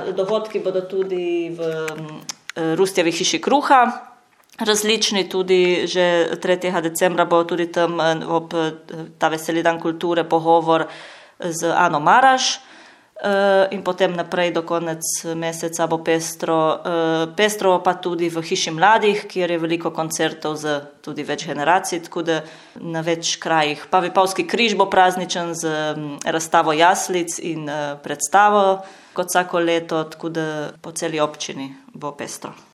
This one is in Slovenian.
dogodki bodo tudi v Rustjevi hiši kruha. Različni tudi, že 3. decembra bo tudi tam ob ta veseli dan kulture pogovor z Ano Maraš. In potem naprej do konec meseca bo pestro pa tudi v hiši mladih, kjer je veliko koncertov za tudi več generacij, tako da na več krajih. Pa Vipavski križ bo prazničen z razstavo jaslic in predstavo kot vsako leto, tako da po celi občini bo pestro.